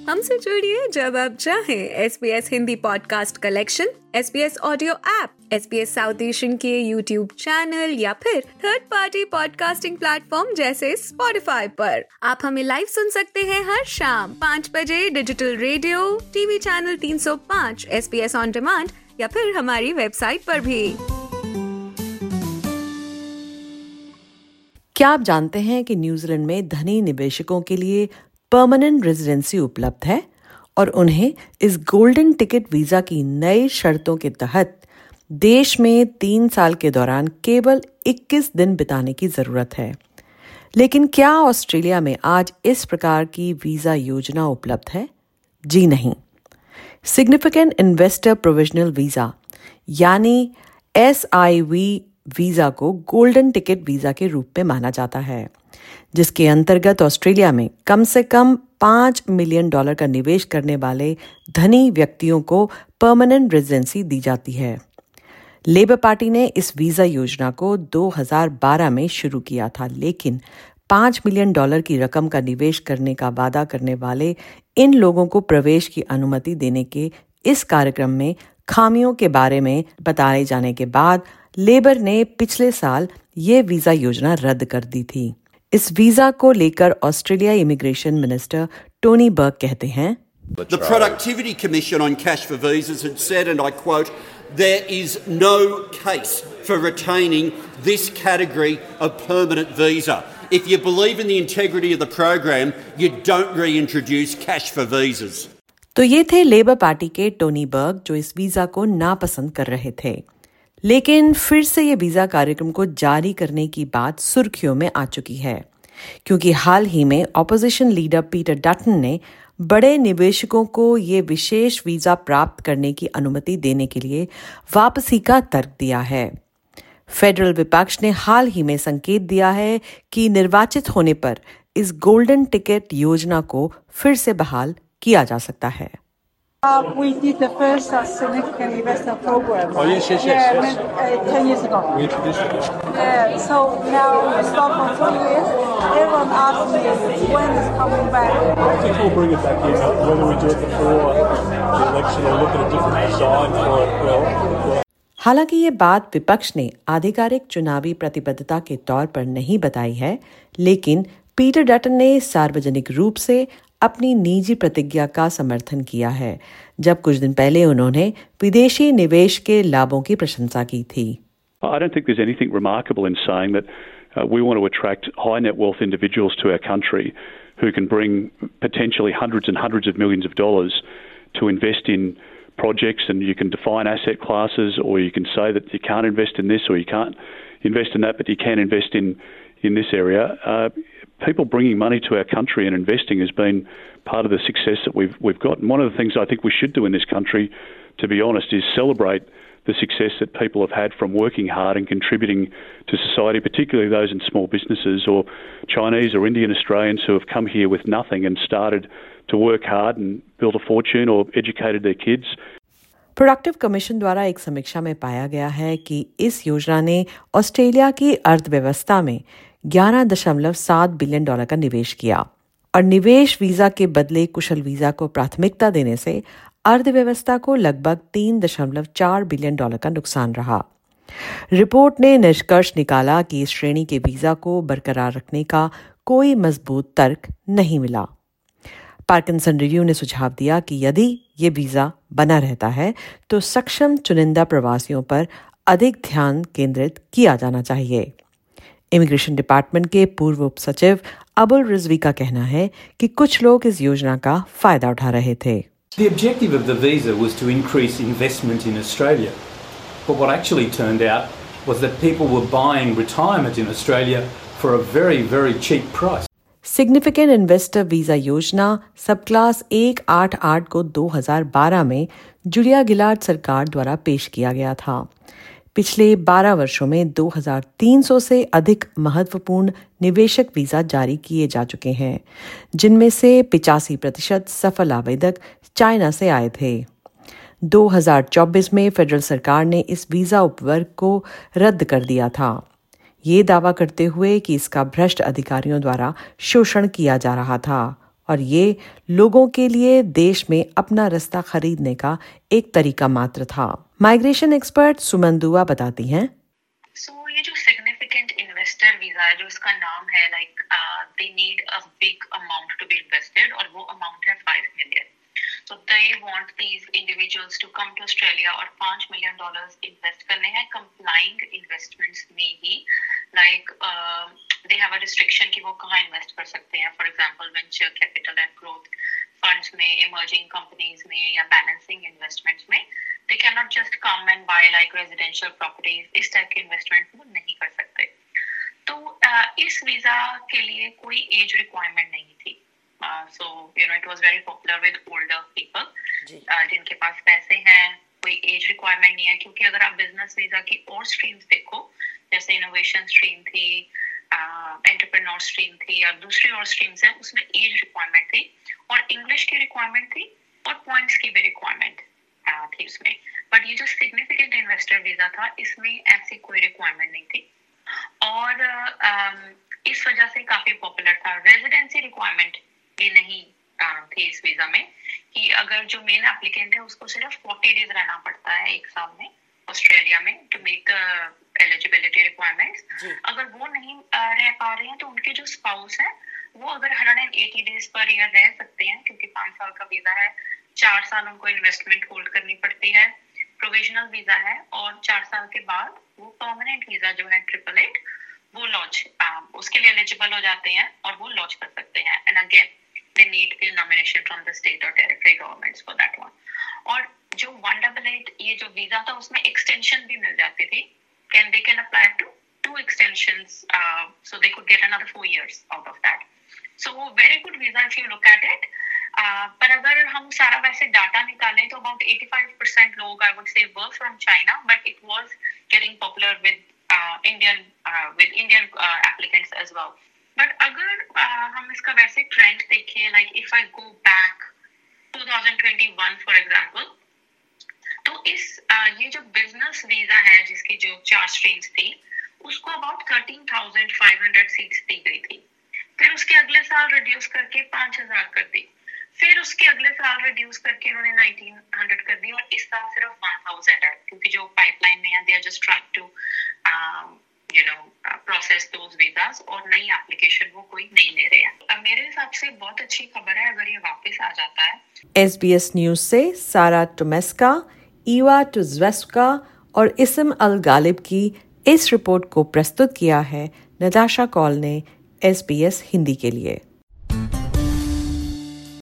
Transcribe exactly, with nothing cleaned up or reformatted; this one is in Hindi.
हमसे जुड़िए जब आप चाहें। S B S Hindi podcast collection, S B S audio app, S B S South Asian के यूट्यूब चैनल या फिर थर्ड पार्टी पॉडकास्टिंग प्लेटफॉर्म जैसे स्पॉटिफाई पर। आप हमें लाइव सुन सकते हैं हर शाम पाँच बजे डिजिटल रेडियो, टीवी चैनल तीन सौ पाँच, S B S on demand या फिर हमारी वेबसाइट पर भी। क्या आप जानते हैं कि न्यूजीलैंड में धनी निवेशकों के लिए परमानेंट रेजिडेंसी उपलब्ध है और उन्हें इस गोल्डन टिकट वीजा की नई शर्तों के तहत देश में तीन साल के दौरान केवल इक्कीस दिन बिताने की जरूरत है। लेकिन क्या ऑस्ट्रेलिया में आज इस प्रकार की वीजा योजना उपलब्ध है? जी नहीं। सिग्निफिकेंट इन्वेस्टर प्रोविजनल वीजा यानी एस आई वी वीजा को गोल्डन टिकट वीजा के रूप में माना जाता है, जिसके अंतर्गत ऑस्ट्रेलिया में कम से कम पाँच मिलियन डॉलर का निवेश करने वाले धनी व्यक्तियों को परमानेंट रेजिडेंसी दी जाती है। लेबर पार्टी ने इस वीजा योजना को दो हज़ार बारह में शुरू किया था, लेकिन पाँच मिलियन डॉलर की रकम का निवेश करने का वादा करने वाले इन लोगों को प्रवेश की अनुमति देने के इस कार्यक्रम में खामियों के बारे में बताए जाने के बाद लेबर ने पिछले साल ये वीजा योजना रद्द कर दी थी। इस वीजा को लेकर Australia immigration minister Tony Burke कहते हैं, The Productivity Commission on Cash for Visas had said, and I quote, there is no case for retaining this category of permanent visa. If you believe in the integrity of the program, you don't reintroduce cash for visas. तो ये थे लेबर पार्टी के टोनी बर्ग जो इस वीजा को नापसंद कर रहे थे। लेकिन फिर से ये वीजा कार्यक्रम को जारी करने की बात सुर्खियों में आ चुकी है, क्योंकि हाल ही में ऑपोजिशन लीडर पीटर डटन ने बड़े निवेशकों को ये विशेष वीजा प्राप्त करने की अनुमति देने के लिए वापसी का तर्क दिया है। फेडरल विपक्ष ने हाल ही में संकेत दिया है कि निर्वाचित होने पर इस गोल्डन टिकट योजना को फिर से बहाल किया जा सकता है। Uh, we did the first uh, significant investor program. Oh yes, yes, yeah, yes. yes. Uh, ten years ago. We introduced it. Yeah, so now we stop for two years. Everyone asks me when it's coming back. I think we'll bring it back in. Whether we do it before the election or look at a different design for it, well. well. हालांकि ये बात विपक्ष ने आधिकारिक चुनावी प्रतिबद्धता के तौर पर नहीं बताई है, लेकिन पीटर डटन ने सार्वजनिक रूप से अपनी निजी प्रतिज्ञा का समर्थन किया है, जब कुछ दिन पहले उन्होंने विदेशी निवेश के लाभों की प्रशंसा की थी। I don't think there's anything remarkable in saying that uh, we want to attract high net wealth individuals to our country who can bring potentially hundreds and hundreds of millions of dollars to invest in projects, and you can define asset classes, or you can say that you can't invest in this or you can't invest in that, but you can invest in in this area. Uh, people bringing money to our country and investing has been part of the success that we've we've got. And one of the things I think we should do in this country, to be honest, is celebrate the success that people have had from working hard and contributing to society, particularly those in small businesses or Chinese or Indian Australians who have come here with nothing and started to work hard and built a fortune or educated their kids. Productive commission द्वारा एक समीक्षा में पाया गया है कि इस योजना ने ऑस्ट्रेलिया की अर्थव्यवस्था में ग्यारह दशमलव सात बिलियन डॉलर का निवेश किया और निवेश वीजा के बदले कुशल वीजा को प्राथमिकता देने से अर्थव्यवस्था को लगभग तीन दशमलव चार बिलियन डॉलर का नुकसान रहा। रिपोर्ट ने निष्कर्ष निकाला कि इस श्रेणी के वीजा को बरकरार रखने का कोई मजबूत तर्क नहीं मिला। पार्किंसन रिव्यू ने सुझाव दिया कि यदि ये वीजा बना रहता है तो सक्षम चुनिंदा प्रवासियों पर अधिक ध्यान केंद्रित किया जाना चाहिए। इमिग्रेशन डिपार्टमेंट के पूर्व उप सचिव अबुल रिजवी का कहना है कि कुछ लोग इस योजना का फायदा उठा रहे थे। The objective of the visa was to increase investment in Australia. But what actually turned out was that people were buying retirement in Australia for a very, very cheap price. Significant investor visa योजना सब क्लास एक आठ आठ को दो हज़ार बारह में जूलिया गिलार्ड सरकार द्वारा पेश किया गया था। पिछले बारह वर्षों में दो हज़ार तीन सौ से अधिक महत्वपूर्ण निवेशक वीजा जारी किए जा चुके हैं, जिनमें से पिचासी प्रतिशत सफल आवेदक चाइना से आए थे। दो हज़ार चौबीस में फेडरल सरकार ने इस वीजा उपवर्ग को रद्द कर दिया था, ये दावा करते हुए कि इसका भ्रष्ट अधिकारियों द्वारा शोषण किया जा रहा था और ये लोगों के लिए देश में अपना रास्ता खरीदने का एक तरीका मात्र था। माइग्रेशन एक्सपर्ट सुमन दुआ बताती हैं। So, ये जो सिग्निफिकेंट इन्वेस्टर वीजा है, जो इसका नाम है, like they need a big amount to be invested, और वो अमाउंट है five million. So they want these individuals to come to Australia और पांच मिलियन डॉलर्स इन्वेस्ट करने हैं कंप्लाइंग इन्वेस्टमेंट्स में ही। Like they have a restriction कि वो कहाँ इन्वेस्ट कर सकते हैं। For example venture capital and growth funds में, इमर्जिंग कंपनीज में या बैलेंसिंग इन्वेस्टमेंट्स में। They can not just come and buy like residential properties, इस टाइप के इन्वेस्टमेंट वो नहीं कर सकते। तो uh, इस वीजा के लिए कोई एज रिक्वायरमेंट नहीं थी। Uh, so you know it was very popular with older people uh, जिनके पास पैसे हैं। कोई एज रिक्वायरमेंट नहीं है, क्योंकि अगर आप बिजनेस वीजा की और स्ट्रीम्स देखो, जैसे इनोवेशन स्ट्रीम थी, एंटरप्रेन्योर uh, स्ट्रीम थी, और दूसरी और स्ट्रीम्स हैं, उसमें एज रिक्वायरमेंट थी और इंग्लिश की रिक्वायरमेंट थी और पॉइंट्स की भी रिक्वायरमेंट uh, थी उसमें। बट ये जो सिग्निफिकेंट इन्वेस्टर वीजा था, इसमें ऐसी कोई रिक्वायरमेंट नहीं थी और uh, इस वजह से काफी पॉपुलर था। रेजिडेंसी रिक्वायरमेंट ये नहीं थी इस वीजा में, कि अगर जो मेन एप्लीकेंट है उसको सिर्फ फोर्टी डेज रहना पड़ता है एक साल में ऑस्ट्रेलिया में to meet the eligibility requirements. अगर वो नहीं रह पा रहे हैं तो उनके जो स्पाउस है वो अगर one hundred eighty days per year रह सकते हैं, क्योंकि पांच साल का वीजा है, चार साल उनको इन्वेस्टमेंट होल्ड करनी पड़ती है, प्रोविजनल वीजा है, और चार साल के बाद वो परमानेंट वीजा जो है ट्रिपल एट वो लॉन्च उसके लिए एलिजिबल हो जाते हैं और वो लॉन्च कर सकते हैं। And again they need a nomination from the state or territory governments for that one. और जो वन डबल एट ये जो वीजा था उसमें एक्सटेंशन भी मिल जाती थी। Can they can apply to two extensions, uh, so they could get another four years out of that. So very good visa if you look at it. Uh, पर अगर हम सारा वैसे डाटा निकालें तो about eighty-five percent लोग I would say were from China, but it was getting popular with uh, Indian uh, with Indian uh, applicants as well. But अगर uh, हम इसका वैसे ट्रेंड देखें, like if I go back twenty twenty-one for example, तो इस uh, ये जो बिजनेस वीजा है जिसकी जो चार स्ट्रीम्स थी उसको about thirteen thousand five hundred seats दी गई थी। फिर उसके अगले साल रिड्यूस करके पांच हजार कर दी, फिर उसके अगले साल रिड्यूस करके उन्होंने नाइनटीन हंड्रेड कर दी, और इस साल सिर्फ वन थाउजेंड है, क्योंकि जो पाइपलाइन में है they are just trying to you know uh, process those visas, और नई एप्लीकेशन वो कोई नहीं ले रहे हैं। अब मेरे हिसाब से बहुत अच्छी खबर है अगर ये वापस आ जाता है। एस बी एस न्यूज से सारा टोमेस्का, ईवा टुज्वेस्का और इस्म अल गालिब की इस रिपोर्ट को प्रस्तुत किया है नताशा कॉल ने एस बी एस हिंदी के लिए।